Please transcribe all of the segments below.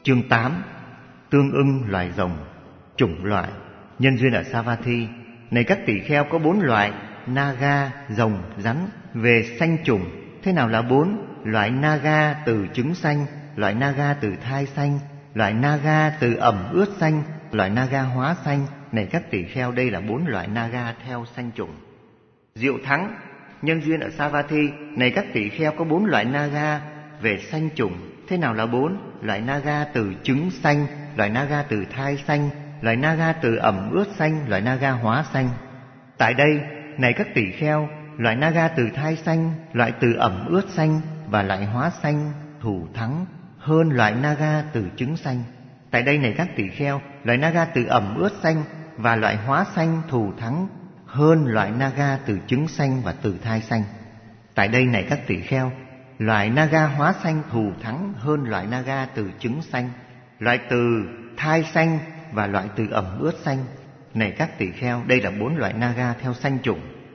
Chương 8. Tương ưng loài rồng. Chủng loại. Nhân duyên ở Savatthi. Này các tỳ kheo, có 4 loại naga, rồng, rắn về sanh chủng. Thế nào là 4? Loại naga từ trứng sanh, loại naga từ thai sanh, loại naga từ ẩm ướt sanh, loại naga hóa sanh. Này các tỳ kheo, đây là 4 loại naga theo sanh chủng. Diệu thắng. Nhân duyên ở Savatthi. Này các tỳ kheo, có 4 loại naga về sanh chủng. Thế nào là 4? Loại naga từ trứng sanh, loại naga từ thai sanh, loại naga từ ẩm ướt sanh, loại naga hóa sanh. Tại đây, này các tỳ kheo, loại naga từ thai sanh, loại từ ẩm ướt sanh và loại hóa sanh thù thắng hơn loại naga từ trứng sanh. Tại đây, này các tỳ kheo, loại naga từ ẩm ướt sanh và loại hóa sanh thù thắng hơn loại naga từ trứng sanh và từ thai sanh. Tại đây, này các tỳ kheo, loại naga hóa sanh thù thắng hơn loại naga từ trứng sanh, loại từ thai sanh và loại từ ẩm ướt sanh. Này các tỳ kheo, đây là 4 loại naga theo sanh chủng.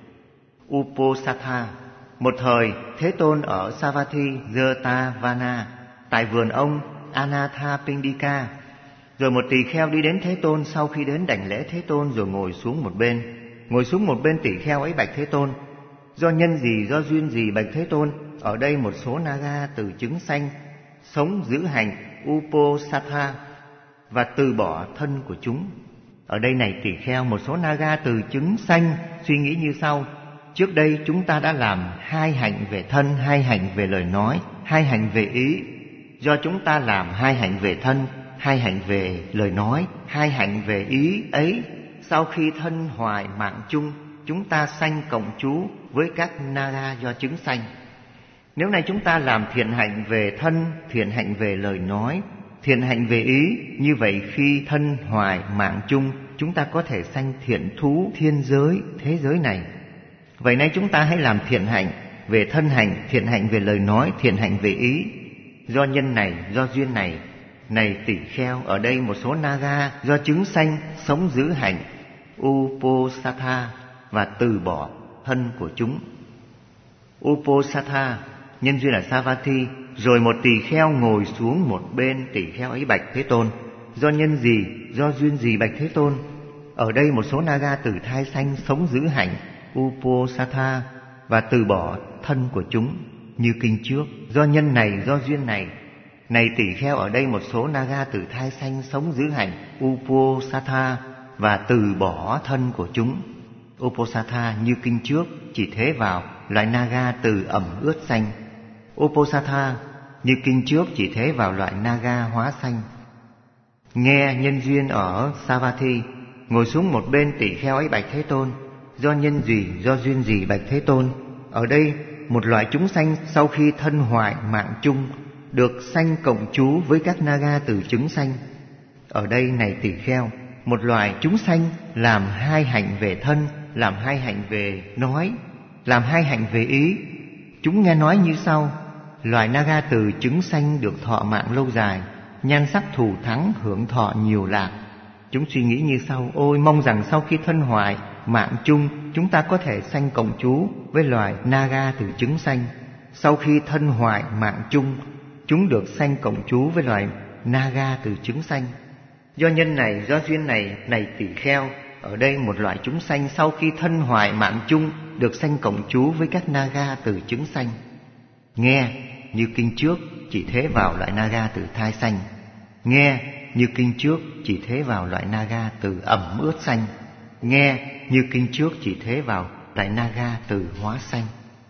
Uposatha. Một thời, Thế Tôn ở Savatthi Jetavana, tại vườn ông Anathapindika. Rồi một tỳ kheo đi đến Thế Tôn. Sau khi đến đảnh lễ Thế Tôn rồi ngồi xuống một bên. Ngồi xuống một bên, tỳ kheo ấy bạch Thế Tôn: do nhân gì, do duyên gì bạch Thế Tôn, ở đây một số naga từ trứng sanh sống giữ hành Uposatha và từ bỏ thân của chúng. Ở đây này tỳ kheo, một số naga từ trứng sanh suy nghĩ như sau: trước đây chúng ta đã làm 2 hạnh về thân, 2 hạnh về lời nói, 2 hạnh về ý. Do chúng ta làm 2 hạnh về thân, 2 hạnh về lời nói, 2 hạnh về ý ấy, sau khi thân hoại mạng chung, chúng ta sanh cộng trú với các naga do trứng sanh. Nếu này chúng ta làm thiện hạnh về thân, thiện hạnh về lời nói, thiện hạnh về ý, như vậy khi thân hoại mạng chung, chúng ta có thể sanh thiện thú thiên giới, thế giới này. Vậy nay chúng ta hãy làm thiện hạnh về thân hành, thiện hạnh về lời nói, thiện hạnh về ý. Do nhân này, do duyên này, này tỳ kheo, ở đây một số naga do trứng sanh sống giữ hạnh Uposatha và từ bỏ thân của chúng. Uposatha. Nhân duyên là Savatthi. Rồi một tỳ kheo ngồi xuống một bên. Tỳ kheo ấy bạch Thế Tôn: do nhân gì, do duyên gì bạch Thế Tôn, ở đây một số naga từ thai sanh sống giữ hạnh Uposatha và từ bỏ thân của chúng như kinh trước. Do nhân này, do duyên này, này tỳ kheo, ở đây một số naga từ thai sanh sống giữ hạnh Uposatha và từ bỏ thân của chúng. Uposatha như kinh trước chỉ thế vào loại naga từ ẩm ướt sanh. Uposatha như kinh trước chỉ thế vào loại naga hóa sanh. Nghe nhân duyên ở Savatthi. Ngồi xuống một bên, tỳ kheo ấy bạch Thế Tôn: do nhân gì, do duyên gì bạch Thế Tôn, ở đây một loại chúng sanh sau khi thân hoại mạng chung được sanh cộng trú với các naga từ trứng sanh. Ở đây này tỳ kheo, một loại chúng sanh làm 2 hạnh về thân, làm 2 hạnh về nói, làm 2 hạnh về ý. Chúng nghe nói như sau: loài naga từ trứng sanh được thọ mạng lâu dài, nhan sắc thù thắng, hưởng thọ nhiều lạc. Chúng suy nghĩ như sau: ôi mong rằng sau khi thân hoại mạng chung, chúng ta có thể sanh cộng trú với loài naga từ trứng sanh. Sau khi thân hoại mạng chung, chúng được sanh cộng trú với loài naga từ trứng sanh. Do nhân này, do duyên này, này tỳ kheo, ở đây một loại chúng sanh sau khi thân hoại mạng chung được sanh cộng trú với các naga từ trứng sanh. Nghe như kinh trước chỉ thế vào loại naga từ thai sanh. Nghe như kinh trước chỉ thế vào loại naga từ ẩm ướt sanh. Nghe như kinh trước chỉ thế vào loại naga từ hóa sanh.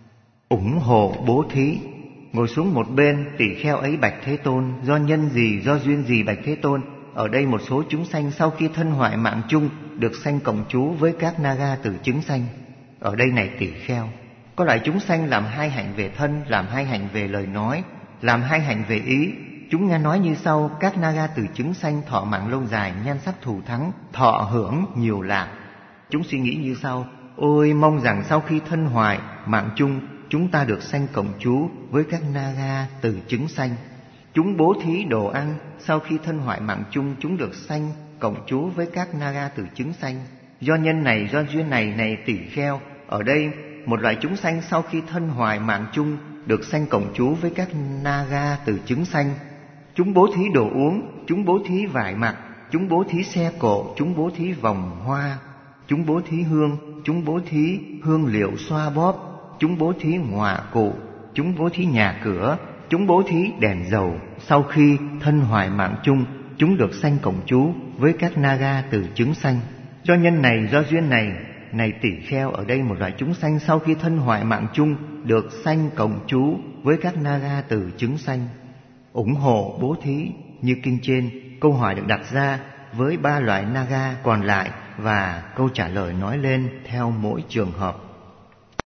Ủng hộ bố thí. Ngồi xuống một bên, tỳ kheo ấy bạch Thế Tôn: do nhân gì, do duyên gì bạch Thế Tôn, ở đây một số chúng sanh sau khi thân hoại mạng chung được sanh cộng trú với các naga từ trứng sanh. Ở đây này tỳ kheo, có loại chúng sanh làm 2 hạnh về thân, làm 2 hạnh về lời nói, làm 2 hạnh về ý. Chúng nghe nói như sau: các naga từ trứng sanh thọ mạng lâu dài, nhan sắc thù thắng, thọ hưởng nhiều lạc. Chúng suy nghĩ như sau: ôi mong rằng sau khi thân hoại mạng chung, chúng ta được sanh cộng trú với các naga từ trứng sanh. Chúng bố thí đồ ăn, sau khi thân hoại mạng chung, chúng được sanh cộng trú với các naga từ trứng sanh. Do nhân này, do duyên này, này tỳ kheo, ở đây một loại chúng sanh sau khi thân hoại mạng chung được sanh cộng trú với các naga từ trứng sanh. chúng bố thí đồ uống, chúng bố thí vải mặc, chúng bố thí xe cộ, chúng bố thí vòng hoa, chúng bố thí hương, chúng bố thí hương liệu xoa bóp, chúng bố thí ngọa cụ, chúng bố thí nhà cửa, chúng bố thí đèn dầu. Sau khi thân hoại mạng chung, chúng được sanh cộng trú với các Naga từ chứng sanh. Do nhân này, do duyên này, này tỷ kheo, ở đây một loại chúng sanh sau khi thân hoại mạng chung được sanh cộng trú với các Naga từ chứng sanh. Ủng hộ bố thí như kinh trên, câu hỏi được đặt ra với 3 loại Naga còn lại và câu trả lời nói lên theo mỗi trường hợp.